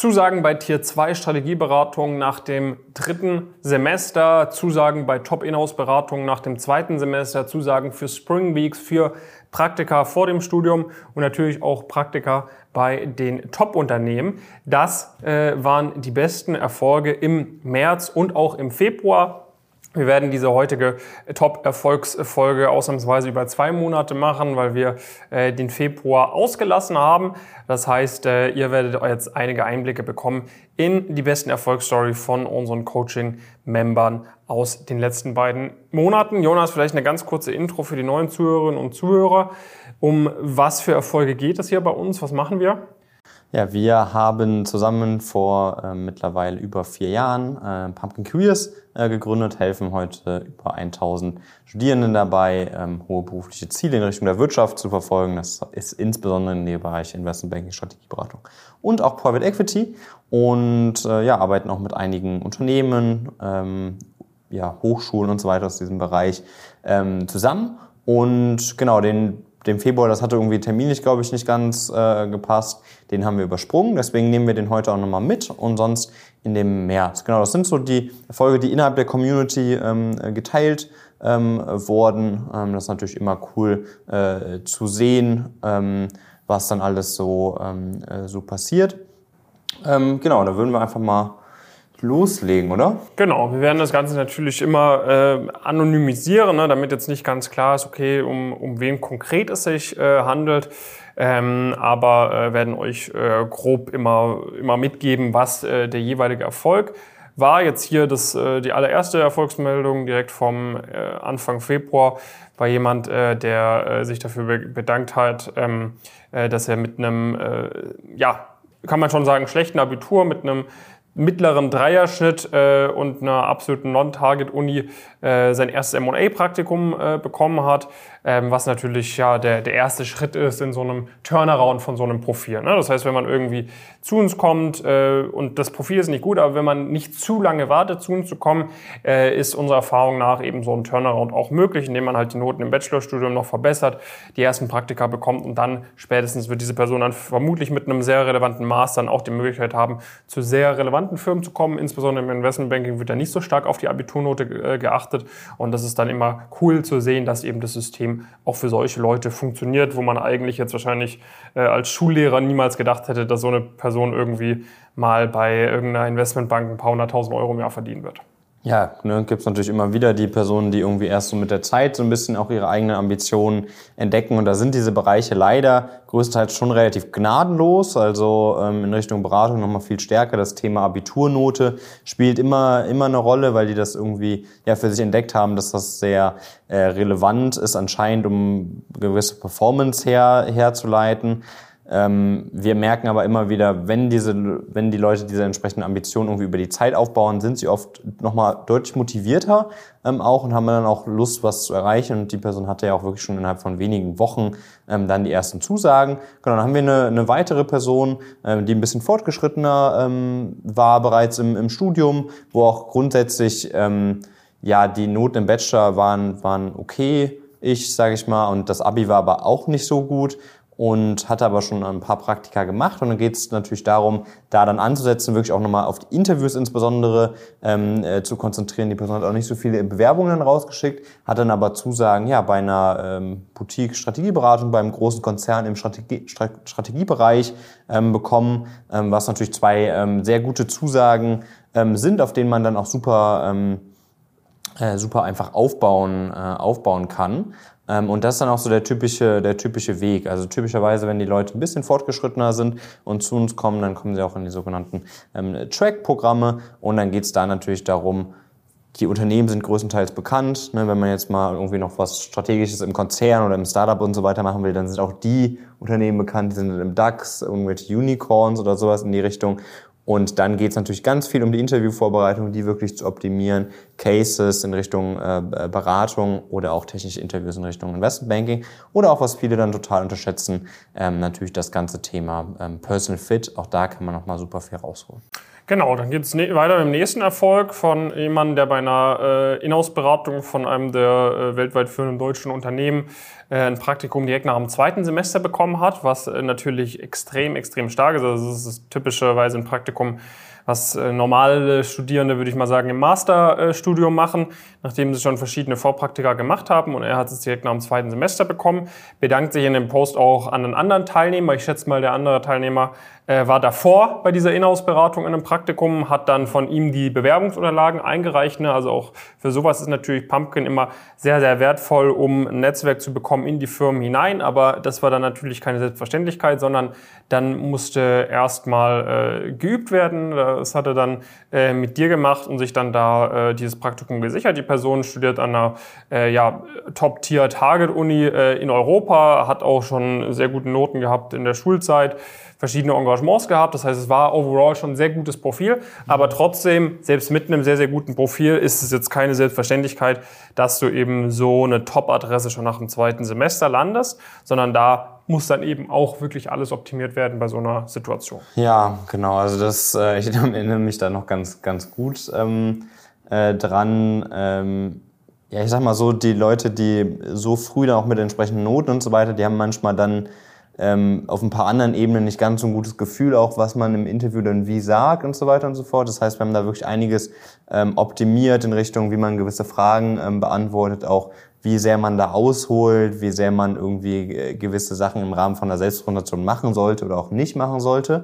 Zusagen bei Tier 2 Strategieberatung nach dem 3. Semester, Zusagen bei Top-Inhouse-Beratung nach dem 2. Semester, Zusagen für Spring Weeks, für Praktika vor dem Studium und natürlich auch Praktika bei den Top-Unternehmen. Das waren die besten Erfolge im März und auch im Februar. Wir werden diese heutige Top-Erfolgsfolge ausnahmsweise über 2 Monate machen, weil wir den Februar ausgelassen haben. Das heißt, ihr werdet jetzt einige Einblicke bekommen in die besten Erfolgsstory von unseren Coaching-Membern aus den letzten beiden Monaten. Jonas, vielleicht eine ganz kurze Intro für die neuen Zuhörerinnen und Zuhörer. Um was für Erfolge geht es hier bei uns? Was machen wir? Ja, wir haben zusammen vor mittlerweile über 4 Jahren Pumpkin Careers gegründet, helfen heute über 1000 Studierenden dabei, hohe berufliche Ziele in Richtung der Wirtschaft zu verfolgen. Das ist insbesondere in den Bereichen Investment Banking, Strategieberatung und auch Private Equity und arbeiten auch mit einigen Unternehmen, Hochschulen und so weiter aus diesem Bereich zusammen. Und genau, dem Februar, das hatte irgendwie terminlich, glaube ich, nicht ganz gepasst. Den haben wir übersprungen, deswegen nehmen wir den heute auch nochmal mit und sonst in dem März. Genau, das sind so die Erfolge, die innerhalb der Community geteilt wurden. Das ist natürlich immer cool zu sehen, was dann alles so passiert. Genau, da würden wir einfach mal loslegen, oder? Genau, wir werden das Ganze natürlich immer anonymisieren, ne, damit jetzt nicht ganz klar ist, okay, um wen konkret es sich handelt. Aber werden euch grob immer mitgeben, was der jeweilige Erfolg war. Jetzt hier die allererste Erfolgsmeldung direkt vom Anfang Februar war jemand, der sich dafür bedankt hat, dass er mit einem, kann man schon sagen, schlechten Abitur, mit einem mittleren Dreierschnitt und einer absoluten Non-Target-Uni sein erstes M&A-Praktikum bekommen hat, was natürlich der erste Schritt ist in so einem Turnaround von so einem Profil. Ne? Das heißt, wenn man irgendwie zu uns kommt und das Profil ist nicht gut, aber wenn man nicht zu lange wartet, zu uns zu kommen, ist unserer Erfahrung nach eben so ein Turnaround auch möglich, indem man halt die Noten im Bachelorstudium noch verbessert, die ersten Praktika bekommt und dann spätestens wird diese Person dann vermutlich mit einem sehr relevanten Master dann auch die Möglichkeit haben, zu sehr relevanten Firmen zu kommen. Insbesondere im Investmentbanking wird da nicht so stark auf die Abiturnote geachtet und das ist dann immer cool zu sehen, dass eben das System auch für solche Leute funktioniert, wo man eigentlich jetzt wahrscheinlich als Schullehrer niemals gedacht hätte, dass so eine Person irgendwie mal bei irgendeiner Investmentbank ein paar 100.000 Euro im Jahr verdienen wird. Ja, gibt es natürlich immer wieder die Personen, die irgendwie erst so mit der Zeit so ein bisschen auch ihre eigenen Ambitionen entdecken. Und da sind diese Bereiche leider größtenteils schon relativ gnadenlos. Also in Richtung Beratung nochmal viel stärker. Das Thema Abiturnote spielt immer eine Rolle, weil die das irgendwie für sich entdeckt haben, dass das sehr relevant ist anscheinend, um gewisse Performance herzuleiten. Wir merken aber immer wieder, wenn die Leute diese entsprechende Ambition irgendwie über die Zeit aufbauen, sind sie oft nochmal deutlich motivierter auch und haben dann auch Lust, was zu erreichen. Und die Person hatte ja auch wirklich schon innerhalb von wenigen Wochen dann die ersten Zusagen. Genau, dann haben wir eine weitere Person, die ein bisschen fortgeschrittener war bereits im Studium, wo auch grundsätzlich die Noten im Bachelor waren okay, sage ich mal, und das Abi war aber auch nicht so gut. Und hatte aber schon ein paar Praktika gemacht. Und dann geht es natürlich darum, da dann anzusetzen, wirklich auch nochmal auf die Interviews insbesondere zu konzentrieren. Die Person hat auch nicht so viele Bewerbungen dann rausgeschickt, hat dann aber Zusagen bei einer Boutique-Strategieberatung beim großen Konzern im Strategiebereich bekommen, was natürlich 2 sehr gute Zusagen sind, auf denen man dann auch super einfach aufbauen kann. Und das ist dann auch so der typische Weg. Also typischerweise, wenn die Leute ein bisschen fortgeschrittener sind und zu uns kommen, dann kommen sie auch in die sogenannten Track-Programme. Und dann geht es da natürlich darum, die Unternehmen sind größtenteils bekannt. Ne? Wenn man jetzt mal irgendwie noch was Strategisches im Konzern oder im Startup und so weiter machen will, dann sind auch die Unternehmen bekannt, die sind im DAX, irgendwelche Unicorns oder sowas in die Richtung. Und dann geht es natürlich ganz viel um die Interviewvorbereitung, die wirklich zu optimieren, Cases in Richtung Beratung oder auch technische Interviews in Richtung Investmentbanking oder auch, was viele dann total unterschätzen, natürlich das ganze Thema Personal Fit. Auch da kann man nochmal super viel rausholen. Genau, dann geht es weiter mit dem nächsten Erfolg von jemandem, der bei einer Inhouse-Beratung von einem der weltweit führenden deutschen Unternehmen ein Praktikum direkt nach dem 2. Semester bekommen hat, was natürlich extrem stark ist. Also es ist typischerweise ein Praktikum, Praktikum, was normale Studierende, würde ich mal sagen, im Masterstudium machen, nachdem sie schon verschiedene Vorpraktika gemacht haben. Und er hat es direkt nach dem 2. Semester bekommen. Bedankt sich in dem Post auch an einen anderen Teilnehmer. Ich schätze mal, der andere Teilnehmer war davor bei dieser Inhouse-Beratung in einem Praktikum, hat dann von ihm die Bewerbungsunterlagen eingereicht. Also auch für sowas ist natürlich Pumpkin immer sehr, sehr wertvoll, um ein Netzwerk zu bekommen in die Firmen hinein. Aber das war dann natürlich keine Selbstverständlichkeit, sondern dann musste erstmal geübt werden. Das hat er dann mit dir gemacht und sich dann da dieses Praktikum gesichert. Die Person studiert an einer Top-Tier-Target-Uni in Europa, hat auch schon sehr gute Noten gehabt in der Schulzeit, verschiedene Engagements gehabt. Das heißt, es war overall schon ein sehr gutes Profil. Aber trotzdem, selbst mit einem sehr, sehr guten Profil, ist es jetzt keine Selbstverständlichkeit, dass du eben so eine Top-Adresse schon nach dem 2. Semester landest, sondern da muss dann eben auch wirklich alles optimiert werden bei so einer Situation. Ja, genau. Also ich erinnere mich da noch ganz, ganz gut dran. Ich sag mal so, die Leute, die so früh dann auch mit entsprechenden Noten und so weiter, die haben manchmal dann auf ein paar anderen Ebenen nicht ganz so ein gutes Gefühl, auch was man im Interview dann wie sagt und so weiter und so fort. Das heißt, wir haben da wirklich einiges optimiert in Richtung, wie man gewisse Fragen beantwortet, auch wie sehr man da ausholt, wie sehr man irgendwie gewisse Sachen im Rahmen von der Selbstpräsentation machen sollte oder auch nicht machen sollte.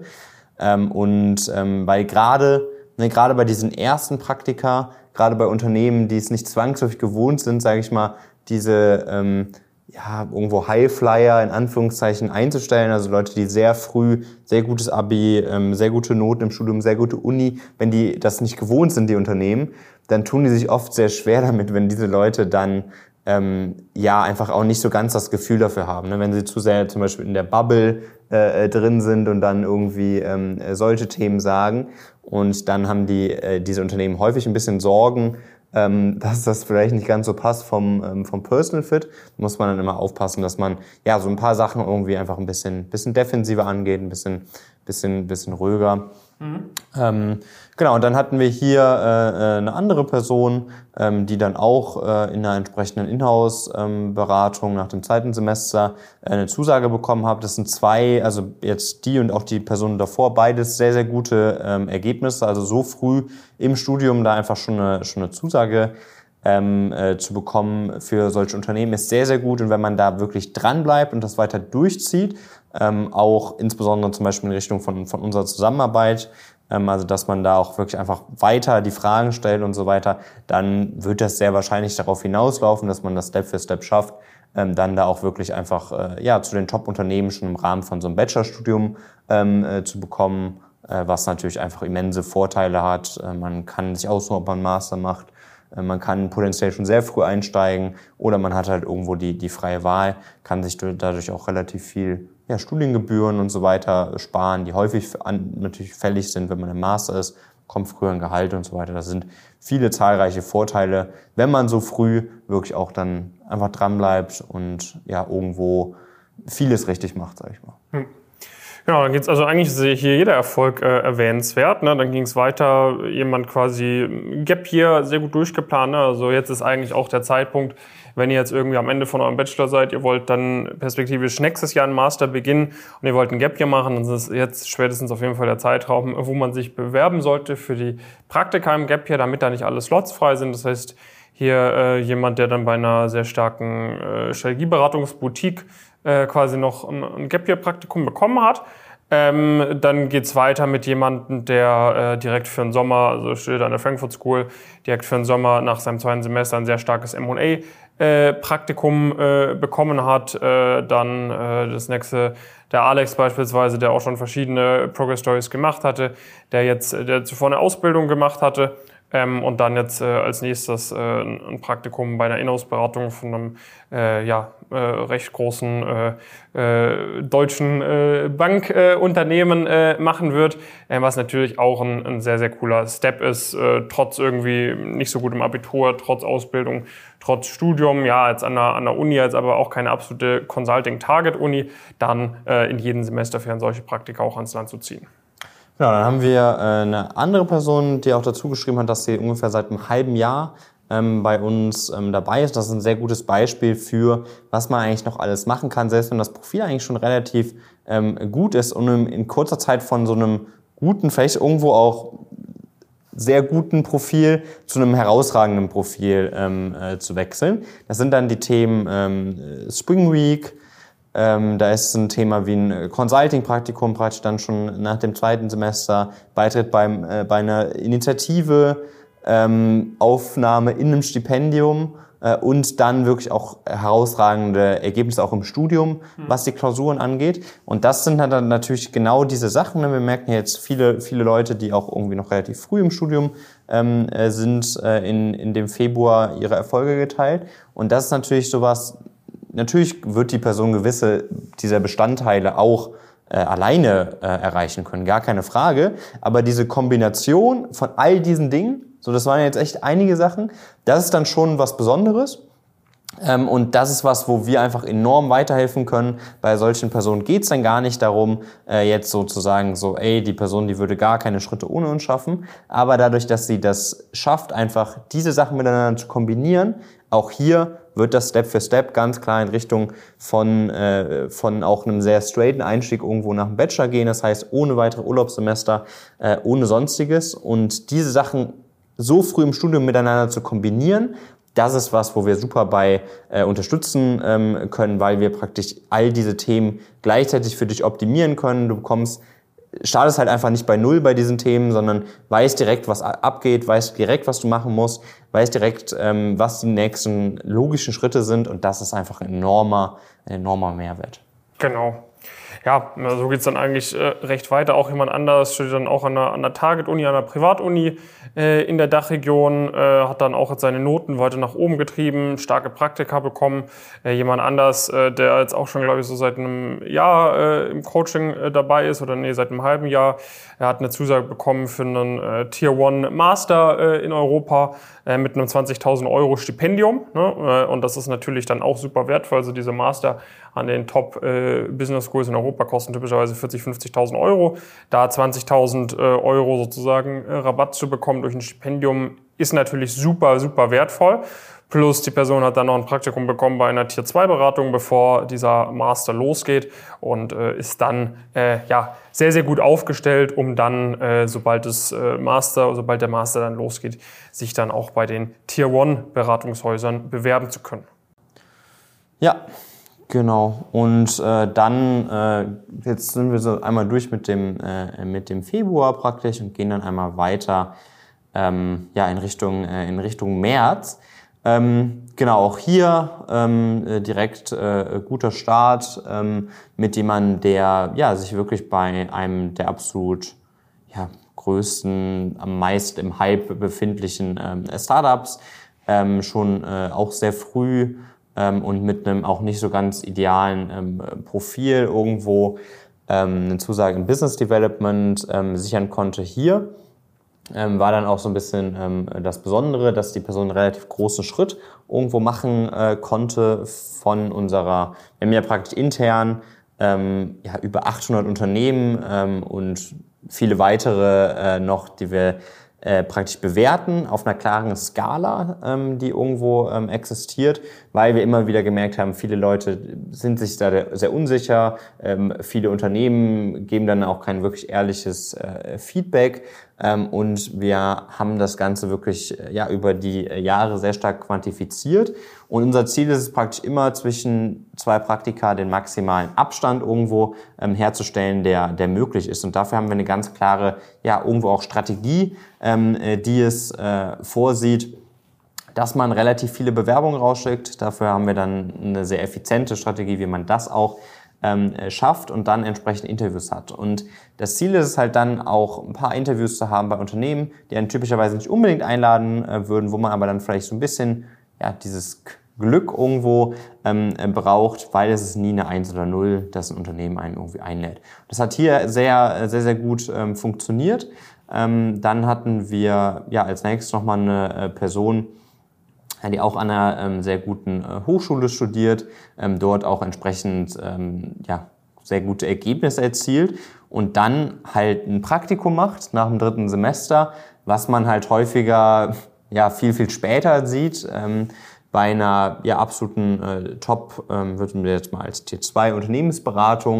Weil gerade bei diesen ersten Praktika, gerade bei Unternehmen, die es nicht zwangsläufig gewohnt sind, sage ich mal, diese irgendwo Highflyer in Anführungszeichen einzustellen, also Leute, die sehr früh sehr gutes Abi, sehr gute Noten im Studium, sehr gute Uni, wenn die das nicht gewohnt sind, die Unternehmen, dann tun die sich oft sehr schwer damit, wenn diese Leute dann einfach auch nicht so ganz das Gefühl dafür haben, ne? Wenn sie zu sehr zum Beispiel in der Bubble drin sind und dann irgendwie solche Themen sagen, und dann haben diese Unternehmen häufig ein bisschen Sorgen, dass das vielleicht nicht ganz so passt vom Personal Fit. Da muss man dann immer aufpassen, dass man so ein paar Sachen irgendwie einfach ein bisschen defensiver angeht, ein bisschen ruhiger. Genau, und dann hatten wir hier eine andere Person, die dann auch in einer entsprechenden Inhouse-Beratung nach dem 2. Semester eine Zusage bekommen hat. Das sind zwei, also jetzt die und auch die Person davor, beides sehr, sehr gute Ergebnisse. Also so früh im Studium da einfach schon eine Zusage zu bekommen für solche Unternehmen ist sehr, sehr gut. Und wenn man da wirklich dran bleibt und das weiter durchzieht, auch insbesondere zum Beispiel in Richtung von unserer Zusammenarbeit, also dass man da auch wirklich einfach weiter die Fragen stellt und so weiter, dann wird das sehr wahrscheinlich darauf hinauslaufen, dass man das Step für Step schafft, dann da auch wirklich einfach zu den Top-Unternehmen schon im Rahmen von so einem Bachelorstudium zu bekommen, was natürlich einfach immense Vorteile hat. Man kann sich aussuchen, ob man einen Master macht. Man kann potenziell schon sehr früh einsteigen oder man hat halt irgendwo die freie Wahl, kann sich dadurch auch relativ viel Studiengebühren und so weiter sparen, die häufig natürlich fällig sind, wenn man im Master ist, kommt früher ein Gehalt und so weiter. Das sind viele zahlreiche Vorteile, wenn man so früh wirklich auch dann einfach dran bleibt und irgendwo vieles richtig macht, sag ich mal. Genau, dann geht's also eigentlich ist hier jeder Erfolg erwähnenswert. Ne? Dann ging es weiter, jemand quasi Gap Year sehr gut durchgeplant. Ne? Also jetzt ist eigentlich auch der Zeitpunkt, wenn ihr jetzt irgendwie am Ende von eurem Bachelor seid, ihr wollt dann perspektivisch nächstes Jahr einen Master beginnen und ihr wollt ein Gap Year machen, dann ist jetzt spätestens auf jeden Fall der Zeitraum, wo man sich bewerben sollte für die Praktika im Gap Year, damit da nicht alle Slots frei sind. Das heißt, hier jemand, der dann bei einer sehr starken Strategieberatungsboutique quasi noch ein Gap-Year-Praktikum bekommen hat. Dann geht's weiter mit jemandem, der direkt für den Sommer, also studiert an der Frankfurt School, direkt für den Sommer nach seinem 2. Semester ein sehr starkes M&A-Praktikum bekommen hat. Dann das nächste, der Alex beispielsweise, der auch schon verschiedene Progress Stories gemacht hatte, der zuvor eine Ausbildung gemacht hatte. Und dann jetzt als nächstes ein Praktikum bei einer Inhouse-Beratung von einem recht großen deutschen Bankunternehmen machen wird, was natürlich auch ein sehr, sehr cooler Step ist, trotz irgendwie nicht so gutem Abitur, trotz Ausbildung, trotz Studium, jetzt an der Uni, jetzt aber auch keine absolute Consulting-Target-Uni, dann in jedem Semester für solche Praktika auch ans Land zu ziehen. Genau, dann haben wir eine andere Person, die auch dazu geschrieben hat, dass sie ungefähr seit einem halben Jahr bei uns dabei ist. Das ist ein sehr gutes Beispiel für, was man eigentlich noch alles machen kann, selbst wenn das Profil eigentlich schon relativ gut ist und in kurzer Zeit von so einem guten, vielleicht irgendwo auch sehr guten Profil zu einem herausragenden Profil zu wechseln. Das sind dann die Themen Spring Week. Da ist ein Thema wie ein Consulting-Praktikum, praktisch dann schon nach dem 2. Semester, Beitritt bei einer Initiative, Aufnahme in einem Stipendium und dann wirklich auch herausragende Ergebnisse auch im Studium, was die Klausuren angeht. Und das sind dann natürlich genau diese Sachen. Wir merken jetzt viele Leute, die auch irgendwie noch relativ früh im Studium sind, in dem Februar ihre Erfolge geteilt. Und das ist natürlich sowas, natürlich wird die Person gewisse dieser Bestandteile auch alleine erreichen können, gar keine Frage. Aber diese Kombination von all diesen Dingen, so das waren jetzt echt einige Sachen, das ist dann schon was Besonderes. Und das ist was, wo wir einfach enorm weiterhelfen können. Bei solchen Personen geht es dann gar nicht darum, jetzt sozusagen so, die Person, die würde gar keine Schritte ohne uns schaffen. Aber dadurch, dass sie das schafft, einfach diese Sachen miteinander zu kombinieren, auch hier wird das Step für Step ganz klar in Richtung von auch einem sehr straighten Einstieg irgendwo nach dem Bachelor gehen. Das heißt, ohne weitere Urlaubssemester, ohne Sonstiges. Und diese Sachen so früh im Studium miteinander zu kombinieren, das ist was, wo wir super bei unterstützen können, weil wir praktisch all diese Themen gleichzeitig für dich optimieren können. Du startest halt einfach nicht bei Null bei diesen Themen, sondern weißt direkt, was abgeht, weißt direkt, was du machen musst, weißt direkt, was die nächsten logischen Schritte sind, und das ist einfach ein enormer Mehrwert. Genau. Ja, so geht's dann eigentlich recht weiter. Auch jemand anders studiert dann auch an der Target-Uni, an der Privatuni in der Dachregion, hat dann auch jetzt seine Noten weiter nach oben getrieben, starke Praktika bekommen. Jemand anders, der jetzt auch schon, glaube ich, so seit einem Jahr im Coaching dabei ist, seit einem halben Jahr, er hat eine Zusage bekommen für einen Tier 1 Master in Europa mit einem 20.000 € Stipendium. Ne? Und das ist natürlich dann auch super wertvoll. Also diese Master an den Top Business Schools in Europa kosten typischerweise 40.000, 50.000 €. Da 20.000 € sozusagen Rabatt zu bekommen durch ein Stipendium ist natürlich super, super wertvoll. Plus die Person hat dann noch ein Praktikum bekommen bei einer Tier 2 Beratung, bevor dieser Master losgeht, und ist dann sehr, sehr gut aufgestellt, um dann, sobald der Master dann losgeht, sich dann auch bei den Tier 1 Beratungshäusern bewerben zu können. Ja, genau. Und dann, jetzt sind wir so einmal durch mit dem Februar praktisch und gehen dann einmal weiter in Richtung März. Genau, auch hier direkt guter Start mit jemandem, der sich wirklich bei einem der absolut größten, am meist im Hype befindlichen Startups schon auch sehr früh und mit einem auch nicht so ganz idealen Profil irgendwo eine Zusage im Business Development sichern konnte hier. War dann auch so ein bisschen das Besondere, dass die Person einen relativ großen Schritt irgendwo machen konnte von wir haben ja praktisch intern über 800 Unternehmen und viele weitere noch, die wir praktisch bewerten auf einer klaren Skala, die irgendwo existiert, weil wir immer wieder gemerkt haben, viele Leute sind sich da sehr unsicher, viele Unternehmen geben dann auch kein wirklich ehrliches Feedback, und wir haben das Ganze wirklich über die Jahre sehr stark quantifiziert, und unser Ziel ist es praktisch immer, zwischen zwei Praktika den maximalen Abstand irgendwo herzustellen, der möglich ist, und dafür haben wir eine ganz klare irgendwo auch Strategie, die es vorsieht, dass man relativ viele Bewerbungen rausschickt. Dafür haben wir dann eine sehr effiziente Strategie, wie man das auch schafft und dann entsprechend Interviews hat. Und das Ziel ist es halt dann auch, ein paar Interviews zu haben bei Unternehmen, die einen typischerweise nicht unbedingt einladen würden, wo man aber dann vielleicht so ein bisschen dieses Glück irgendwo braucht, weil es ist nie eine 1 oder 0, dass ein Unternehmen einen irgendwie einlädt. Das hat hier sehr, sehr, sehr gut funktioniert. Dann hatten wir als nächstes nochmal eine Person, die auch an einer sehr guten Hochschule studiert, dort auch entsprechend sehr gute Ergebnisse erzielt und dann halt ein Praktikum macht nach dem 3. Semester, was man halt häufiger viel, viel später sieht, bei einer absoluten Top, würden wir jetzt mal als Tier 2 Unternehmensberatung,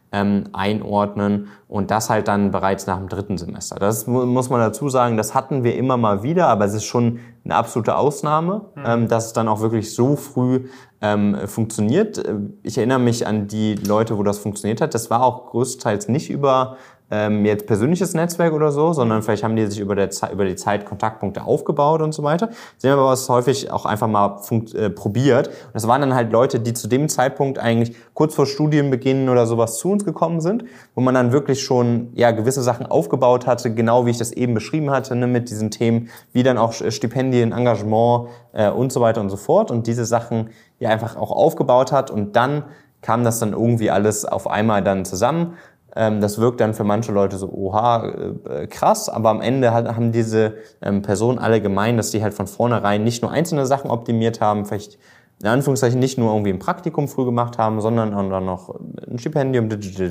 einordnen und das halt dann bereits nach dem 3. Semester. Das muss man dazu sagen, das hatten wir immer mal wieder, aber es ist schon eine absolute Ausnahme, dass es dann auch wirklich so früh funktioniert. Ich erinnere mich an die Leute, wo das funktioniert hat. Das war auch größtenteils nicht über jetzt persönliches Netzwerk oder so, sondern vielleicht haben die sich über die Zeit Kontaktpunkte aufgebaut und so weiter. Sie haben aber was häufig auch einfach mal probiert. Und das waren dann halt Leute, die zu dem Zeitpunkt eigentlich kurz vor Studienbeginn oder sowas zu uns gekommen sind, wo man dann wirklich schon gewisse Sachen aufgebaut hatte, genau wie ich das eben beschrieben hatte, ne, mit diesen Themen, wie dann auch Stipendien, Engagement und so weiter und so fort. Und diese Sachen einfach auch aufgebaut hat und dann kam das dann irgendwie alles auf einmal dann zusammen. Das wirkt dann für manche Leute so, oha, krass, aber am Ende haben diese Personen alle gemeint, dass die halt von vornherein nicht nur einzelne Sachen optimiert haben, vielleicht in Anführungszeichen nicht nur irgendwie ein Praktikum früh gemacht haben, sondern auch dann noch ein Stipendium.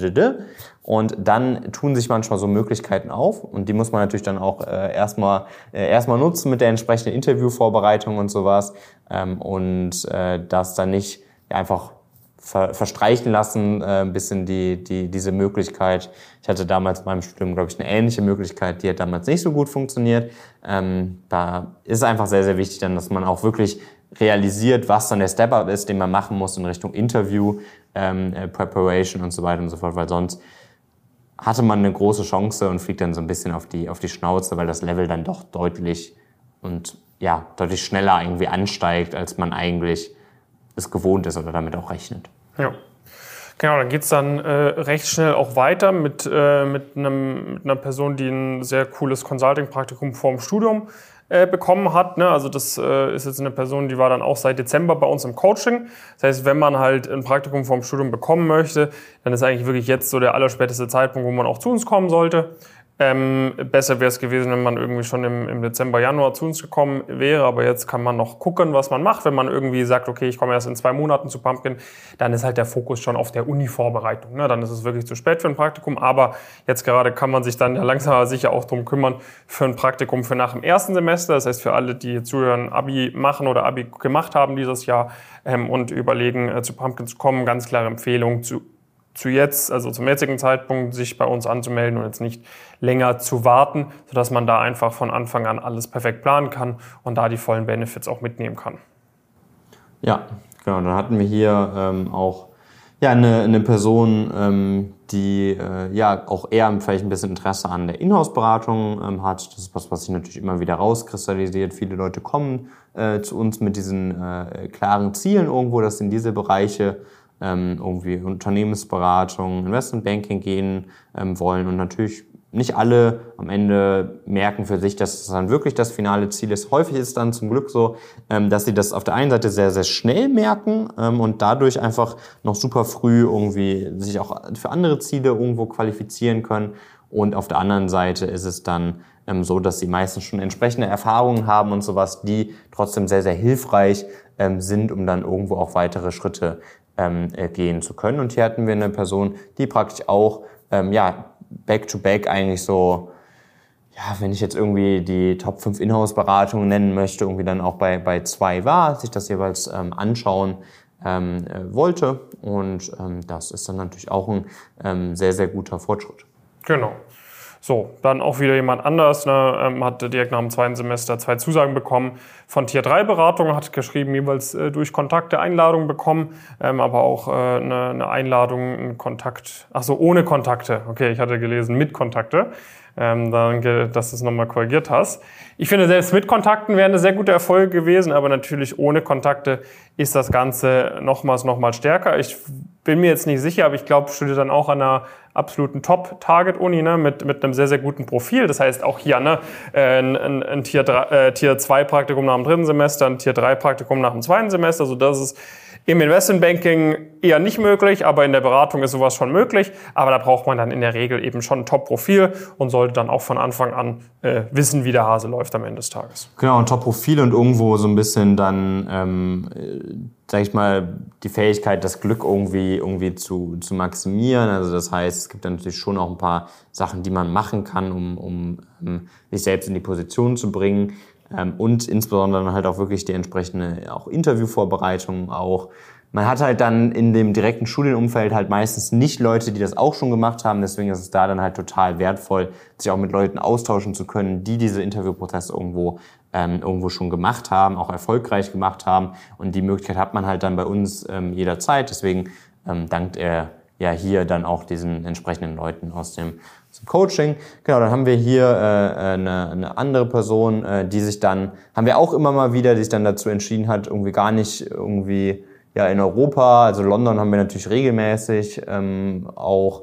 Und dann tun sich manchmal so Möglichkeiten auf und die muss man natürlich dann auch erstmal nutzen mit der entsprechenden Interviewvorbereitung und sowas und das dann nicht einfach verstreichen lassen, ein bisschen diese Möglichkeit. Ich hatte damals in meinem Studium, glaube ich, eine ähnliche Möglichkeit, die hat damals nicht so gut funktioniert. Da ist es einfach sehr, sehr wichtig dann, dass man auch wirklich realisiert, was dann der Step-Up ist, den man machen muss in Richtung Interview, Preparation und so weiter und so fort, weil sonst hatte man eine große Chance und fliegt dann so ein bisschen auf die Schnauze, weil das Level dann doch deutlich schneller irgendwie ansteigt, als man eigentlich es gewohnt ist oder damit auch rechnet. Ja, genau, dann geht's dann recht schnell auch weiter mit einer Person, die ein sehr cooles Consulting-Praktikum vor dem Studium bekommen hat. Ne? Also das ist jetzt eine Person, die war dann auch seit Dezember bei uns im Coaching. Das heißt, wenn man halt ein Praktikum vor dem Studium bekommen möchte, dann ist eigentlich wirklich jetzt so der allerspäteste Zeitpunkt, wo man auch zu uns kommen sollte. Besser wäre es gewesen, wenn man irgendwie schon im Dezember, Januar zu uns gekommen wäre, aber jetzt kann man noch gucken, was man macht. Wenn man irgendwie sagt, okay, ich komme erst in 2 Monaten zu Pumpkin, dann ist halt der Fokus schon auf der Uni-Vorbereitung. Ne? Dann ist es wirklich zu spät für ein Praktikum, aber jetzt gerade kann man sich dann ja langsam aber sicher auch drum kümmern für ein Praktikum für nach dem 1. Semester. Das heißt, für alle, die zuhören, Abi machen oder Abi gemacht haben dieses Jahr und überlegen, zu Pumpkin zu kommen, ganz klare Empfehlung zum jetzigen Zeitpunkt, sich bei uns anzumelden und jetzt nicht länger zu warten, sodass man da einfach von Anfang an alles perfekt planen kann und da die vollen Benefits auch mitnehmen kann. Ja, genau. Dann hatten wir hier auch eine Person, die auch eher vielleicht ein bisschen Interesse an der Inhouse-Beratung hat. Das ist was sich natürlich immer wieder rauskristallisiert. Viele Leute kommen zu uns mit diesen klaren Zielen irgendwo, dass in diese Bereiche irgendwie Unternehmensberatung, Investmentbanking gehen wollen und natürlich nicht alle am Ende merken für sich, dass es dann wirklich das finale Ziel ist. Häufig ist es dann zum Glück so, dass sie das auf der einen Seite sehr, sehr schnell merken und dadurch einfach noch super früh irgendwie sich auch für andere Ziele irgendwo qualifizieren können. Und auf der anderen Seite ist es dann so, dass sie meistens schon entsprechende Erfahrungen haben und sowas, die trotzdem sehr, sehr hilfreich sind, um dann irgendwo auch weitere Schritte gehen zu können. Und hier hatten wir eine Person, die praktisch auch back-to-back eigentlich so, wenn ich jetzt irgendwie die Top 5 Inhouse-Beratungen nennen möchte, irgendwie dann auch bei 2 war, sich das jeweils anschauen wollte. Und das ist dann natürlich auch ein sehr, sehr guter Fortschritt. Genau. So, dann auch wieder jemand anders, hat direkt nach dem 2. Semester 2 Zusagen bekommen von Tier 3 Beratung, hat geschrieben, jeweils durch Kontakte Einladungen bekommen, aber auch eine Einladung, einen Kontakt, ohne Kontakte. Okay, ich hatte gelesen mit Kontakte. Danke, dass du es nochmal korrigiert hast. Ich finde, selbst mit Kontakten wäre eine sehr gute Erfolg gewesen, aber natürlich ohne Kontakte ist das Ganze nochmal stärker. Ich bin mir jetzt nicht sicher, aber ich glaube, studiert dann auch an einer absoluten Top-Target-Uni, ne, mit einem sehr, sehr guten Profil. Das heißt auch hier ein Tier 2 Praktikum nach dem 3. Semester, ein Tier 3 Praktikum nach dem 2. Semester. Also das ist im Investmentbanking eher nicht möglich, aber in der Beratung ist sowas schon möglich. Aber da braucht man dann in der Regel eben schon ein Top-Profil und sollte dann auch von Anfang an wissen, wie der Hase läuft am Ende des Tages. Genau, ein Top-Profil und irgendwo so ein bisschen dann, sag ich mal, die Fähigkeit, das Glück irgendwie zu maximieren. Also das heißt, es gibt dann natürlich schon auch ein paar Sachen, die man machen kann, um sich selbst in die Position zu bringen. Und insbesondere dann halt auch wirklich die entsprechende auch Interviewvorbereitung auch. man hat halt dann in dem direkten Studienumfeld halt meistens nicht Leute, die das auch schon gemacht haben. Deswegen ist es da dann halt total wertvoll, sich auch mit Leuten austauschen zu können, die diese Interviewprozesse irgendwo schon gemacht haben, auch erfolgreich gemacht haben. Und die Möglichkeit hat man halt dann bei uns jederzeit. Deswegen dankt er ja hier dann auch diesen entsprechenden Leuten aus dem Coaching. Genau, dann haben wir hier eine andere Person, die sich dann, haben wir auch immer mal wieder, die sich dann dazu entschieden hat, irgendwie gar nicht irgendwie in Europa, also London haben wir natürlich regelmäßig auch,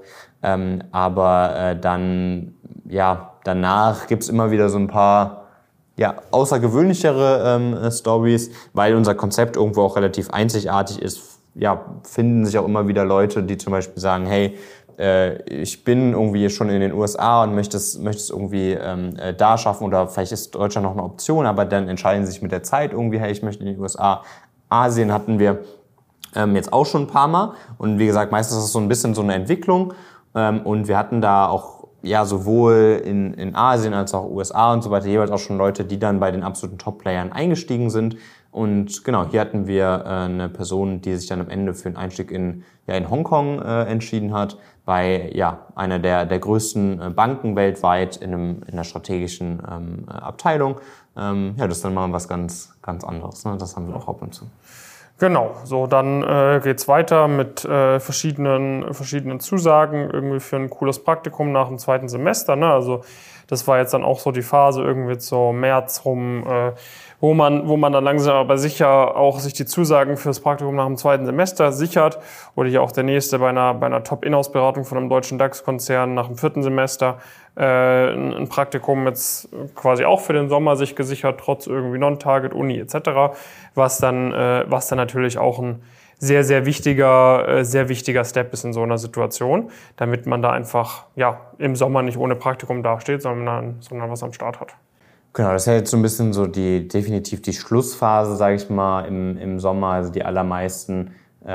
aber dann, danach gibt's immer wieder so ein paar außergewöhnlichere Stories, weil unser Konzept irgendwo auch relativ einzigartig ist, finden sich auch immer wieder Leute, die zum Beispiel sagen, hey, ich bin irgendwie schon in den USA und möchte es irgendwie da schaffen oder vielleicht ist Deutschland noch eine Option, aber dann entscheiden sie sich mit der Zeit irgendwie, hey, ich möchte in die USA. Asien hatten wir jetzt auch schon ein paar Mal und wie gesagt, meistens ist es so ein bisschen so eine Entwicklung und wir hatten da auch sowohl in Asien als auch USA und so weiter jeweils auch schon Leute, die dann bei den absoluten Top-Playern eingestiegen sind. Und genau, hier hatten wir eine Person, die sich dann am Ende für einen Einstieg in Hongkong entschieden hat, bei einer der größten Banken weltweit in einer strategischen Abteilung. Das ist dann mal was ganz, ganz anderes. Ne? Das haben wir auch ab und zu. Genau, so dann geht's weiter mit verschiedenen Zusagen irgendwie für ein cooles Praktikum nach dem 2. Semester. Ne? Also das war jetzt dann auch so die Phase irgendwie so März rum, wo man dann langsam aber sicher auch sich die Zusagen fürs Praktikum nach dem 2. Semester sichert. Oder hier auch der nächste bei einer Top-Inhouse-Beratung von einem deutschen DAX-Konzern nach dem 4. Semester ein Praktikum jetzt quasi auch für den Sommer sich gesichert, trotz irgendwie Non-Target, Uni etc., was dann natürlich auch ein sehr, sehr wichtiger Step ist in so einer Situation, damit man da einfach im Sommer nicht ohne Praktikum dasteht, sondern was am Start hat. Genau, das ist ja jetzt so ein bisschen so definitiv die Schlussphase, sage ich mal, im Sommer. Also die allermeisten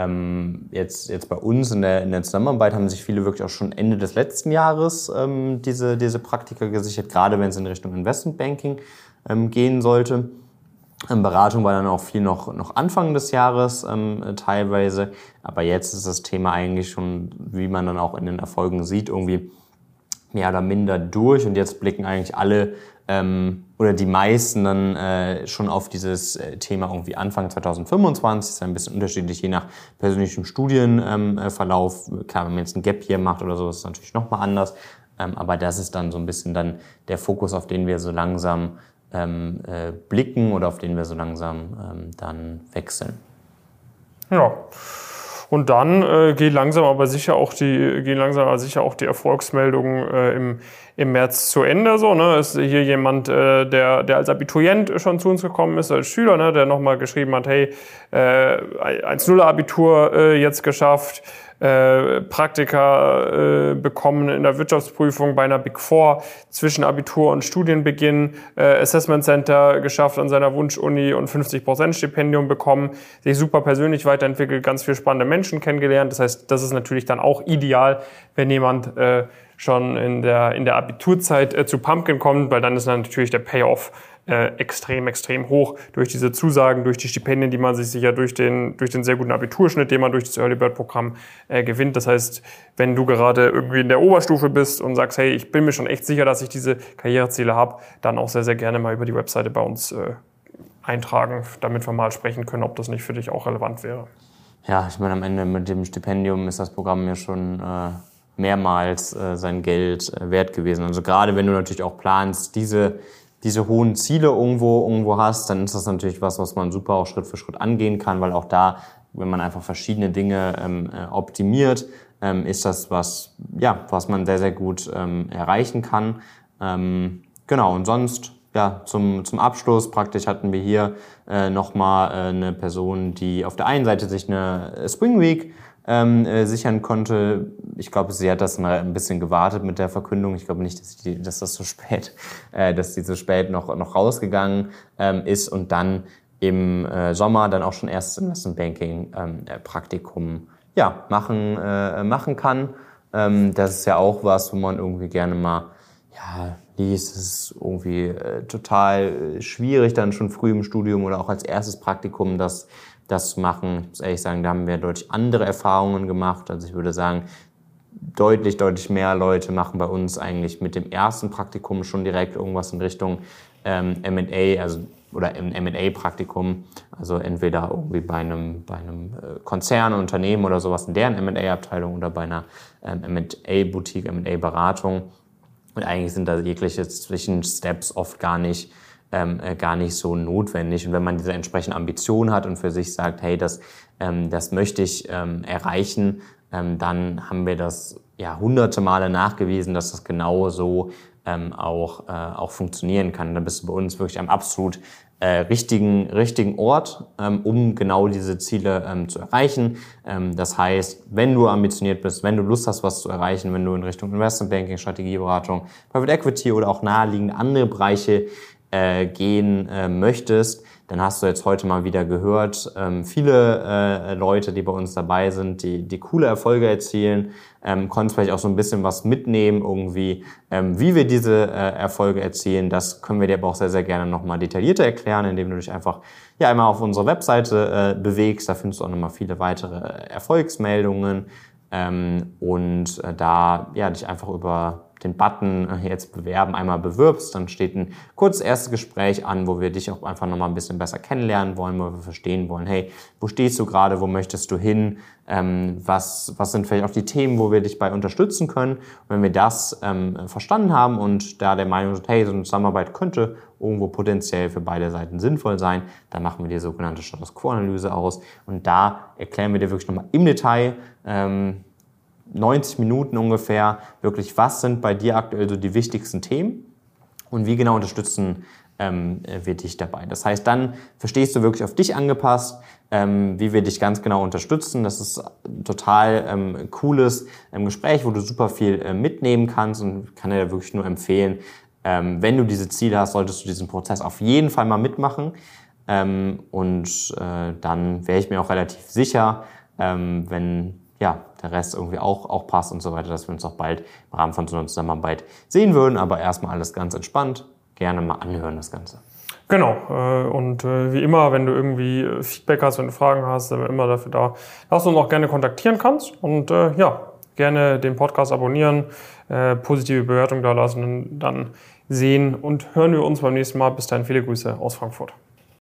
jetzt bei uns in der Zusammenarbeit haben sich viele wirklich auch schon Ende des letzten Jahres diese Praktika gesichert, gerade wenn es in Richtung Investmentbanking gehen sollte. Beratung war dann auch viel noch Anfang des Jahres teilweise, aber jetzt ist das Thema eigentlich schon, wie man dann auch in den Erfolgen sieht, irgendwie mehr oder minder durch und jetzt blicken eigentlich alle oder die meisten dann schon auf dieses Thema irgendwie Anfang 2025, ist ein bisschen unterschiedlich, je nach persönlichem Studienverlauf. Klar, wenn man jetzt ein Gap hier macht oder so, ist es natürlich nochmal anders, aber das ist dann so ein bisschen dann der Fokus, auf den wir so langsam blicken oder auf den wir so langsam dann wechseln. Ja. Und dann gehen langsam aber sicher auch die Erfolgsmeldungen im März zu Ende. So, ne? Ist hier jemand, der als Abiturient schon zu uns gekommen ist, als Schüler, ne? Der nochmal geschrieben hat, hey, 1,0 Abitur jetzt geschafft, Praktika bekommen in der Wirtschaftsprüfung bei einer Big Four zwischen Abitur und Studienbeginn, Assessment Center geschafft an seiner Wunschuni und 50% Stipendium bekommen, sich super persönlich weiterentwickelt, ganz viele spannende Menschen kennengelernt. Das heißt, das ist natürlich dann auch ideal, wenn jemand schon in der Abiturzeit zu Pumpkin kommt, weil dann ist dann natürlich der Payoff extrem hoch durch diese Zusagen, durch die Stipendien, die man sich sicher durch den sehr guten Abiturschnitt, den man durch das Early Bird Programm gewinnt. Das heißt, wenn du gerade irgendwie in der Oberstufe bist und sagst, hey, ich bin mir schon echt sicher, dass ich diese Karriereziele habe, dann auch sehr, sehr gerne mal über die Webseite bei uns eintragen, damit wir mal sprechen können, ob das nicht für dich auch relevant wäre. Ja, ich meine, am Ende mit dem Stipendium ist das Programm ja schon mehrmals sein Geld wert gewesen. Also gerade wenn du natürlich auch planst, diese hohen Ziele irgendwo hast, dann ist das natürlich was man super auch Schritt für Schritt angehen kann, weil auch da, wenn man einfach verschiedene Dinge optimiert, ist das was man sehr, sehr gut erreichen kann. Genau, und sonst, zum Abschluss praktisch hatten wir hier nochmal eine Person, die auf der einen Seite sich eine Spring Week sichern konnte. Ich glaube, sie hat das mal ein bisschen gewartet mit der Verkündung. Ich glaube nicht, dass die so spät noch rausgegangen ist und dann im Sommer dann auch schon erstes Investmentbanking Praktikum machen kann. Das ist ja auch was, wo man irgendwie gerne mal liest. Es ist irgendwie total schwierig, dann schon früh im Studium oder auch als erstes Praktikum das das zu machen. Ich muss ehrlich sagen, da haben wir deutlich andere Erfahrungen gemacht. Also ich würde sagen, deutlich mehr Leute machen bei uns eigentlich mit dem ersten Praktikum schon direkt irgendwas in Richtung M&A, also oder im M&A-Praktikum, also entweder irgendwie bei einem Konzern, Unternehmen oder sowas in deren M&A-Abteilung oder bei einer M&A-Boutique, M&A-Beratung. Und eigentlich sind da jegliche Zwischensteps oft gar nicht so notwendig. Und wenn man diese entsprechende Ambition hat und für sich sagt, hey, das möchte ich erreichen, dann haben wir das ja hunderte Male nachgewiesen, dass das genau so auch funktionieren kann. Dann bist du bei uns wirklich am absolut richtigen Ort, um genau diese Ziele zu erreichen. Das heißt, wenn du ambitioniert bist, wenn du Lust hast, was zu erreichen, wenn du in Richtung Investmentbanking, Strategieberatung, Private Equity oder auch naheliegende andere Bereiche gehen möchtest, dann hast du jetzt heute mal wieder gehört, viele Leute, die bei uns dabei sind, die coole Erfolge erzielen, konntest vielleicht auch so ein bisschen was mitnehmen irgendwie, wie wir diese Erfolge erzielen. Das können wir dir aber auch sehr, sehr gerne nochmal detaillierter erklären, indem du dich einfach einmal auf unsere Webseite bewegst. Da findest du auch nochmal viele weitere Erfolgsmeldungen und da dich einfach über den Button jetzt bewerben einmal bewirbst, dann steht ein kurzes erstes Gespräch an, wo wir dich auch einfach nochmal ein bisschen besser kennenlernen wollen, wo wir verstehen wollen, hey, wo stehst du gerade, wo möchtest du hin, was sind vielleicht auch die Themen, wo wir dich bei unterstützen können. Und wenn wir das verstanden haben und da der Meinung sind, hey, so eine Zusammenarbeit könnte irgendwo potenziell für beide Seiten sinnvoll sein, dann machen wir die sogenannte Status Quo-Analyse aus und da erklären wir dir wirklich nochmal im Detail, 90 Minuten ungefähr, wirklich, was sind bei dir aktuell so die wichtigsten Themen und wie genau unterstützen wir dich dabei. Das heißt, dann verstehst du wirklich auf dich angepasst, wie wir dich ganz genau unterstützen. Das ist ein total cooles Gespräch, wo du super viel mitnehmen kannst und kann dir wirklich nur empfehlen, wenn du diese Ziele hast, solltest du diesen Prozess auf jeden Fall mal mitmachen und dann wäre ich mir auch relativ sicher, wenn der Rest irgendwie auch passt und so weiter, dass wir uns auch bald im Rahmen von so einer Zusammenarbeit sehen würden. Aber erstmal alles ganz entspannt. Gerne mal anhören, das Ganze. Genau. Und wie immer, wenn du irgendwie Feedback hast, wenn du Fragen hast, sind wir immer dafür da, dass du uns auch gerne kontaktieren kannst. Und gerne den Podcast abonnieren, positive Bewertung da lassen und dann sehen und hören wir uns beim nächsten Mal. Bis dahin, viele Grüße aus Frankfurt.